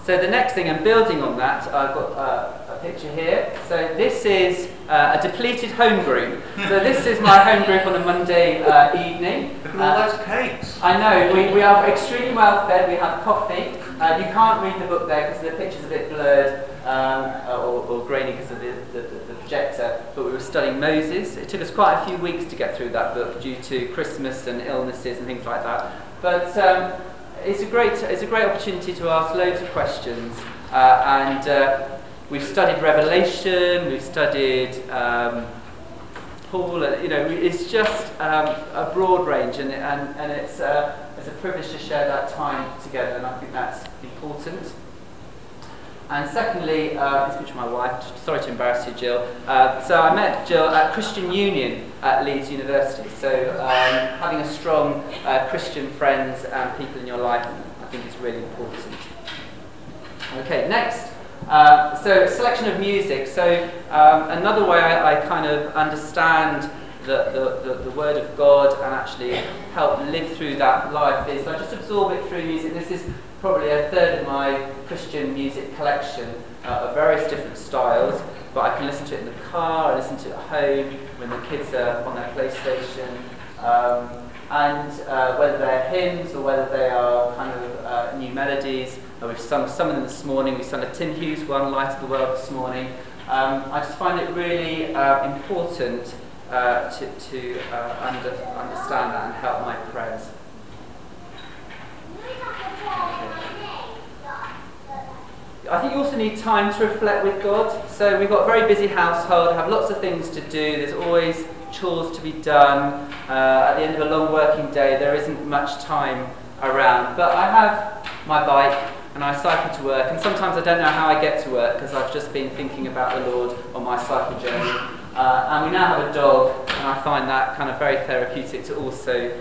So the next thing, and building on that, I've got a picture here. So this is a depleted home group. So this is my home group on a Monday evening. Look at all those cakes. I know, we are extremely well fed. We have coffee. You can't read the book there because the picture's a bit blurred or grainy because of the projector, but we were studying Moses. It took us quite a few weeks to get through that book due to Christmas and illnesses and things like that. But it's a great opportunity to ask loads of questions, and we've studied Revelation, we've studied Paul. It's just a broad range, and it's a privilege to share that time together, and I think that's important. And secondly, this picture of my wife. Sorry to embarrass you, Jill. So I met Jill at Christian Union at Leeds University. So having a strong Christian friends and people in your life, I think is really important. Okay, next. So selection of music. So another way I kind of understand the Word of God and actually help live through that life is I just absorb it through music. This is probably a third of my Christian music collection of various different styles, but I can listen to it in the car, I listen to it at home when the kids are on their PlayStation, and whether they're hymns or whether they are kind of new melodies. We've sung some of them this morning. We sung a Tim Hughes one, Light of the World, this morning. I just find it really important to understand that and help my prayers. I think you also need time to reflect with God. So we've got a very busy household, have lots of things to do, there's always chores to be done. At the end of a long working day, there isn't much time around. But I have my bike and I cycle to work, and sometimes I don't know how I get to work because I've just been thinking about the Lord on my cycle journey. And we now have a dog, and I find that kind of very therapeutic to also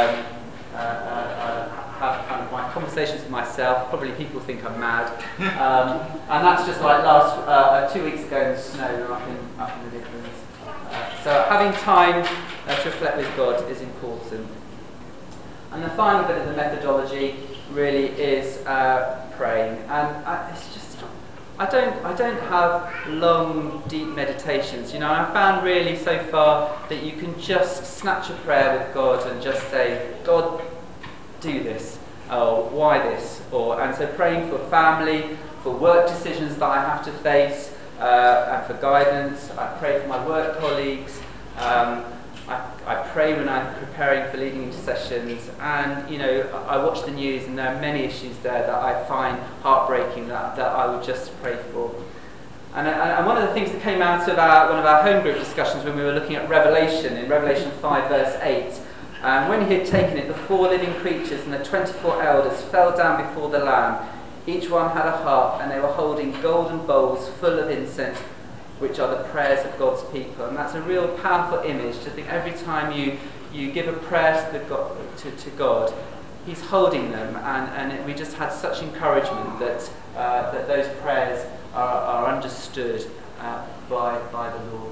have kind of my conversations with myself. Probably people think I'm mad, and that's just like 2 weeks ago in the snow up in the Midlands. So having time to reflect with God is important. And the final bit of the methodology really is praying, and it's just I don't have long, deep meditations. You know, I found really so far that you can just snatch a prayer with God and just say, God, do this, or why this, and so praying for family, for work decisions that I have to face, and for guidance. I pray for my work colleagues. I pray when I'm preparing for leading intercessions, and I watch the news, and there are many issues there that I find heartbreaking that I would just pray for. And one of the things that came out of one of our home group discussions when we were looking at Revelation, in Revelation 5 verse 8, when he had taken it, the 4 living creatures and the 24 elders fell down before the Lamb. Each one had a harp, and they were holding golden bowls full of incense, which are the prayers of God's people. And that's a real powerful image to think every time you give a prayer to God, He's holding them, and we just had such encouragement that those prayers are understood by the Lord.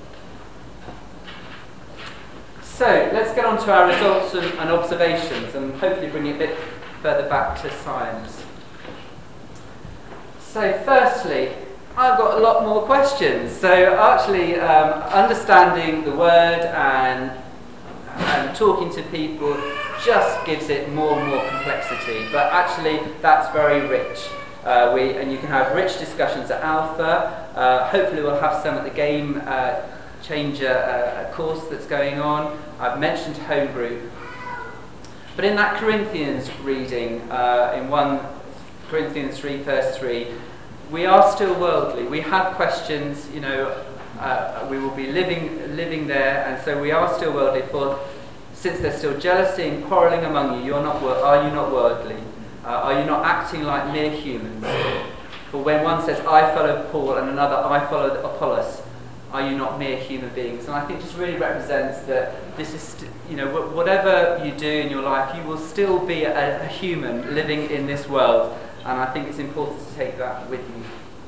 So let's get on to our results and observations, and hopefully bring it a bit further back to science. So firstly, I've got a lot more questions. So actually, understanding the Word and talking to people just gives it more and more complexity. But actually, that's very rich. And you can have rich discussions at Alpha. Hopefully, we'll have some at the Game Changer course that's going on. I've mentioned home group. But in that Corinthians reading, in 1 Corinthians 3 verse 3, we are still worldly. We have questions, we will be living there, and so we are still worldly. For since there's still jealousy and quarrelling among you, are you not worldly? Are you not acting like mere humans? For when one says, I follow Paul, and another, I follow Apollos, are you not mere human beings? And I think this really represents that this is, whatever you do in your life, you will still be a human living in this world. And I think it's important to take that with you.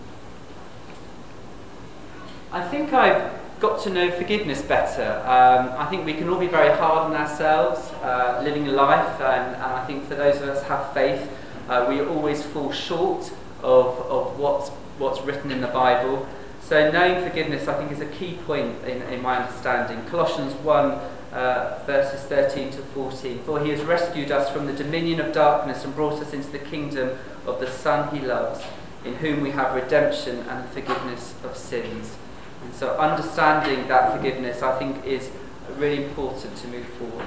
I think I've got to know forgiveness better. I think we can all be very hard on ourselves, living life, and I think for those of us who have faith, we always fall short of what's written in the Bible. So knowing forgiveness, I think, is a key point in my understanding. Colossians 1, verses 13 to 14. For he has rescued us from the dominion of darkness and brought us into the kingdom of the Son he loves, in whom we have redemption and forgiveness of sins. And so understanding that forgiveness, I think, is really important to move forward.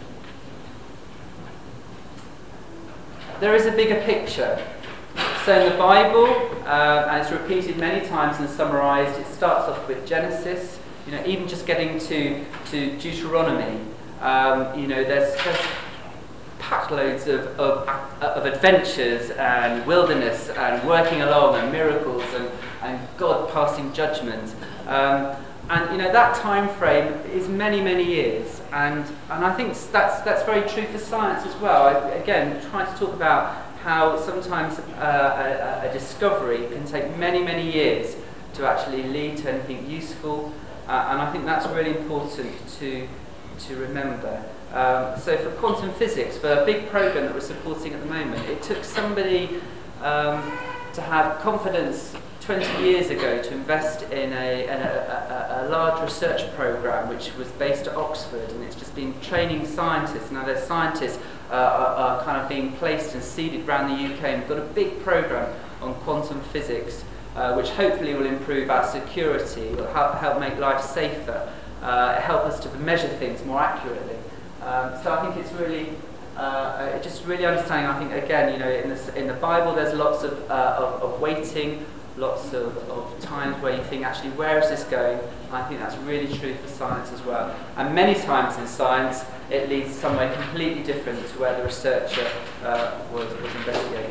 There is a bigger picture. So in the Bible, and it's repeated many times and summarised, it starts off with Genesis. Even just getting to Deuteronomy, there's packed loads of adventures and wilderness and working along and miracles and God passing judgment. And that time frame is many, many years, and I think that's very true for science as well. Again, trying to talk about how sometimes a discovery can take many, many years to actually lead to anything useful, and I think that's really important to remember. So for quantum physics, for a big program that we're supporting at the moment, it took somebody to have confidence 20 years ago to invest in a large research program which was based at Oxford, and it's just been training scientists. Now their scientists are kind of being placed and seeded around the UK, and we've got a big program on quantum physics which hopefully will improve our security, will help make life safer, help us to measure things more accurately. So I think it's really just really understanding. I think again, in the Bible there's lots of waiting, lots of times where you think, actually, where is this going? I think that's really true for science as well. And many times in science, it leads somewhere completely different to where the researcher was investigating.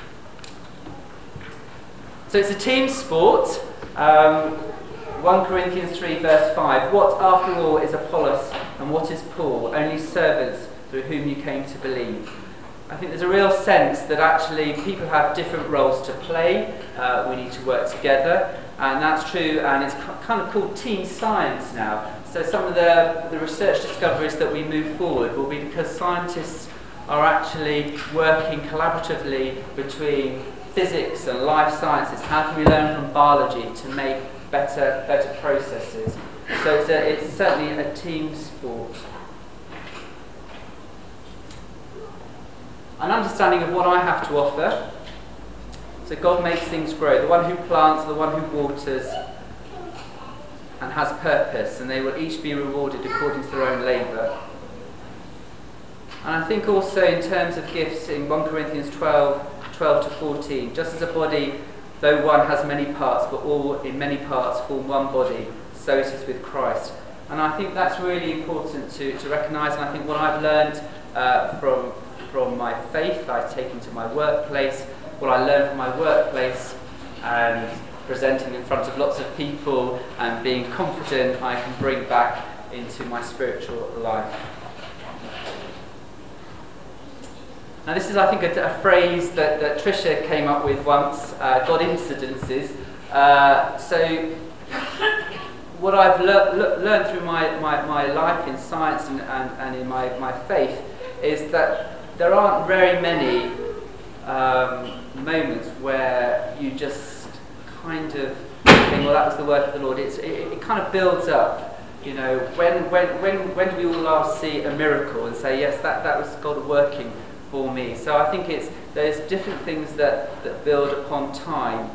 So it's a team sport. 1 Corinthians 3 verse 5. What after all is Apollos and what is Paul? Only servants through whom you came to believe. I think there's a real sense that actually people have different roles to play. We need to work together, and that's true, and it's kind of called team science now. So some of the research discoveries that we move forward will be because scientists are actually working collaboratively between physics and life sciences. How can we learn from biology to make better processes? So it's certainly a team sport. An understanding of what I have to offer. So God makes things grow. The one who plants, the one who waters, and has purpose, and they will each be rewarded according to their own labour. And I think also in terms of gifts in 1 Corinthians 12 to 14, just as a body, though one has many parts, but all in many parts form one body, so it is with Christ. And I think that's really important to recognise, and I think what I've learned from my faith, I've taken to my workplace, what I learned from my workplace, and presenting in front of lots of people and being confident, I can bring back into my spiritual life. Now this is, I think, a phrase that Tricia came up with once, God incidences. So what I've learned through my life in science and in my faith is that there aren't very many moments where you just kind of think, well, that was the work of the Lord. It kind of builds up. When do we all last see a miracle and say, yes, that was God working for me? So I think there's different things that build upon time.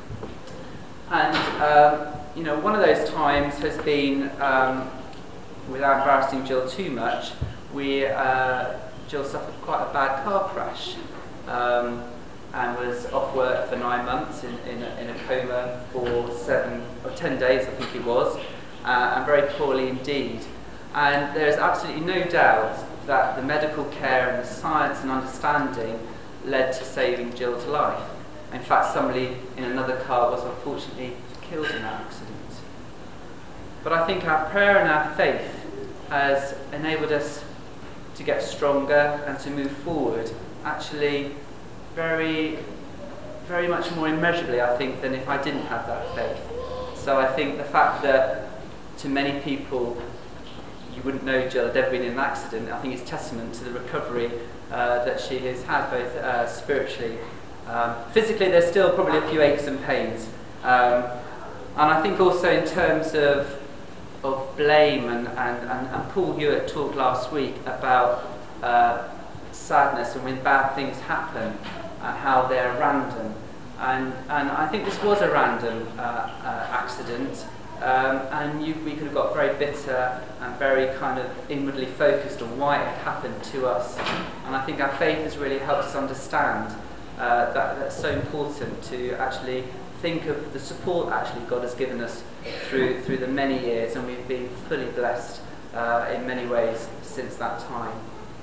And one of those times has been, without embarrassing Jill too much, Jill suffered quite a bad car crash and was off work for 9 months in a coma for 7 or 10 days, I think it was, and very poorly indeed. And there's absolutely no doubt that the medical care and the science and understanding led to saving Jill's life. In fact, somebody in another car was unfortunately killed in that accident. But I think our prayer and our faith has enabled us to get stronger and to move forward, actually very, very much more immeasurably, I think, than if I didn't have that faith. So I think the fact that to many people you wouldn't know Jill had ever been in an accident, I think it's testament to the recovery that she has had, both spiritually Physically, there's still probably a few aches and pains. And I think also in terms of blame, and Paul Hewitt talked last week about sadness and when bad things happen and how they're random. And I think this was a random accident, and we could have got very bitter and very kind of inwardly focused on why it happened to us. And I think our faith has really helped us understand that's so important to actually think of the support actually God has given us through the many years, and we've been fully blessed in many ways since that time.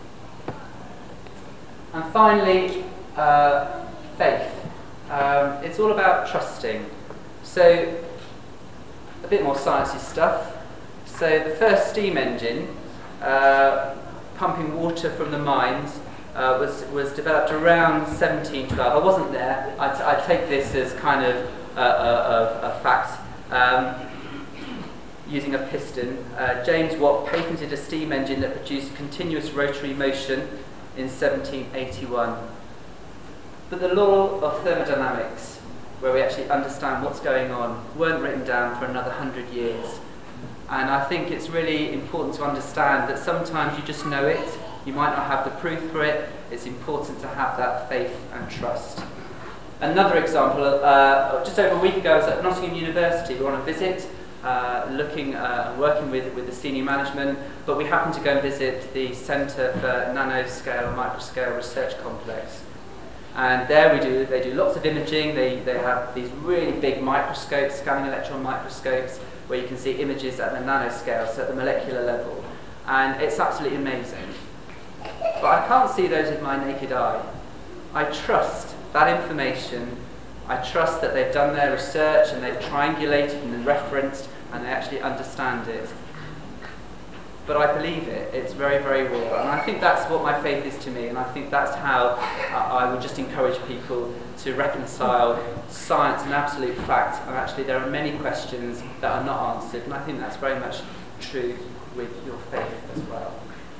And finally, faith. It's all about trusting. So, a bit more sciencey stuff. So the first steam engine, pumping water from the mines, was developed around 1712. I wasn't there. I take this as kind of a fact. Using a piston, James Watt patented a steam engine that produced continuous rotary motion in 1781. But the law of thermodynamics, where we actually understand what's going on, weren't written down for another 100 years. And I think it's really important to understand that sometimes you just know it, you might not have the proof for it. It's important to have that faith and trust. Another example, just over a week ago I was at Nottingham University. We were on a visit, looking and working with the senior management, but we happened to go and visit the Centre for Nanoscale and Microscale Research Complex. And there they do lots of imaging. They have these really big microscopes, scanning electron microscopes, where you can see images at the nanoscale, so at the molecular level. And it's absolutely amazing. But I can't see those with my naked eye. I trust that information. I trust that they've done their research and they've triangulated and referenced and they actually understand it. But I believe it. It's very, very real. And I think that's what my faith is to me, and I think that's how I would just encourage people to reconcile science and absolute fact. And actually there are many questions that are not answered, and I think that's very much true with your faith as well.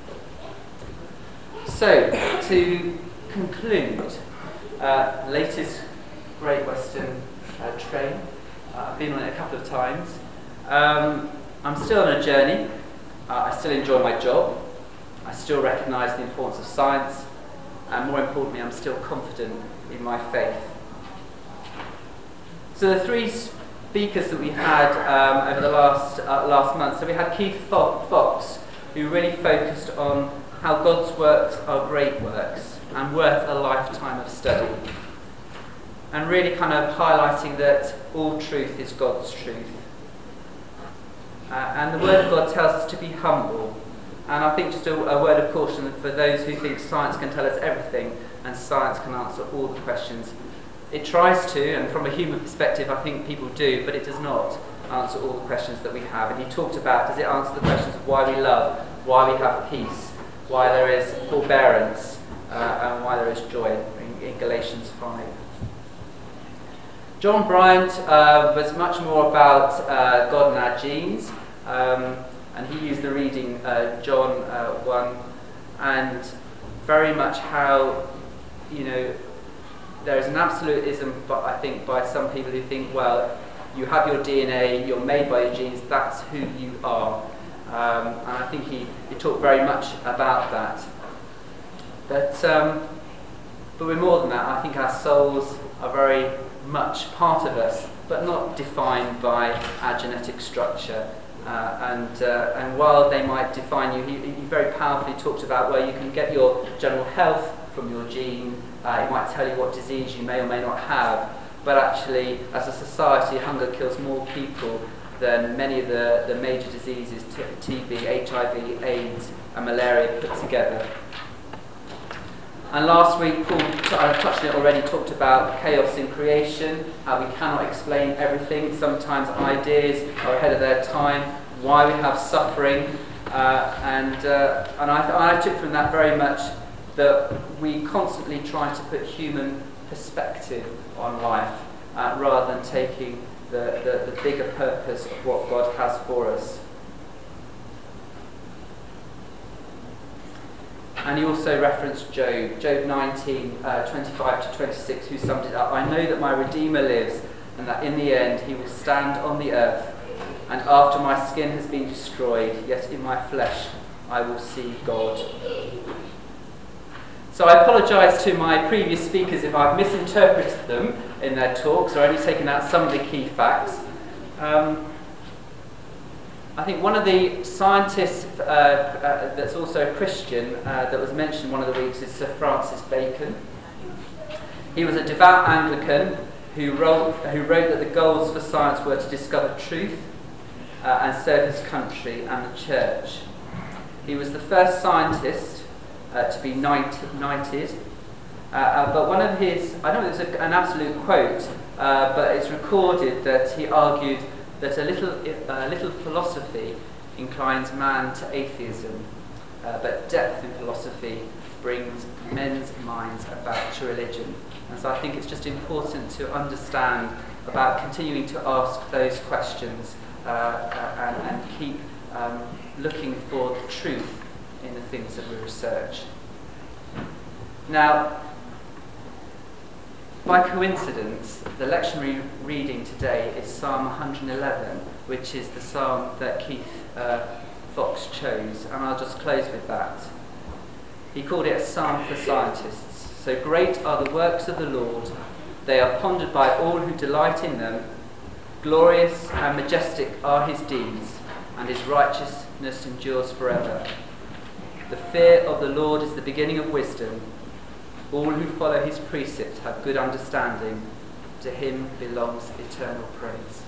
So, to conclude, latest Great Western train. I've been on it a couple of times. I'm still on a journey. I still enjoy my job. I still recognise the importance of science, and more importantly, I'm still confident in my faith. So the three speakers that we had over the last month, so we had Keith Fox, who really focused on how God's works are great works and worth a lifetime of study, and really kind of highlighting that all truth is God's truth. And the Word of God tells us to be humble. And I think just a word of caution for those who think science can tell us everything and science can answer all the questions. It tries to, and from a human perspective I think people do, but it does not answer all the questions that we have. And he talked about, does it answer the questions of why we love, why we have peace, why there is forbearance, and why there is joy in Galatians 5. John Bryant was much more about God and our genes. And he used the reading John 1, and very much how, there is an absolutism, but I think by some people who think, well, you have your DNA, you're made by your genes, that's who you are. And I think he talked very much about that. But we're more than that. I think our souls are very much part of us, but not defined by our genetic structure. And while they might define you, he very powerfully talked about where you can get your general health from your gene. It might tell you what disease you may or may not have, but actually, as a society, hunger kills more people than many of the major diseases, TB, HIV, AIDS, and malaria put together. And last week, Paul, I touched on it already, talked about chaos in creation, how we cannot explain everything. Sometimes ideas are ahead of their time, why we have suffering. And I took from that very much that we constantly try to put human perspective on life, rather than taking the bigger purpose of what God has for us. And he also referenced Job 19, 25 to 26, who summed it up. I know that my Redeemer lives, and that in the end he will stand on the earth. And after my skin has been destroyed, yet in my flesh I will see God. So I apologise to my previous speakers if I've misinterpreted them in their talks or only taken out some of the key facts. I think one of the scientists that's also a Christian that was mentioned one of the weeks is Sir Francis Bacon. He was a devout Anglican who wrote that the goals for science were to discover truth and serve his country and the church. He was the first scientist to be knighted. But one of his, I don't know if it's an absolute quote, but it's recorded that he argued that a little philosophy inclines man to atheism, but depth in philosophy brings men's minds about to religion. And so I think it's just important to understand about continuing to ask those questions and keep looking for the truth in the things that we research. Now, by coincidence, the lectionary reading today is Psalm 111, which is the psalm that Keith Fox chose, and I'll just close with that. He called it a psalm for scientists. So great are the works of the Lord, they are pondered by all who delight in them. Glorious and majestic are his deeds, and his righteousness endures forever. The fear of the Lord is the beginning of wisdom. All who follow his precepts have good understanding. To him belongs eternal praise.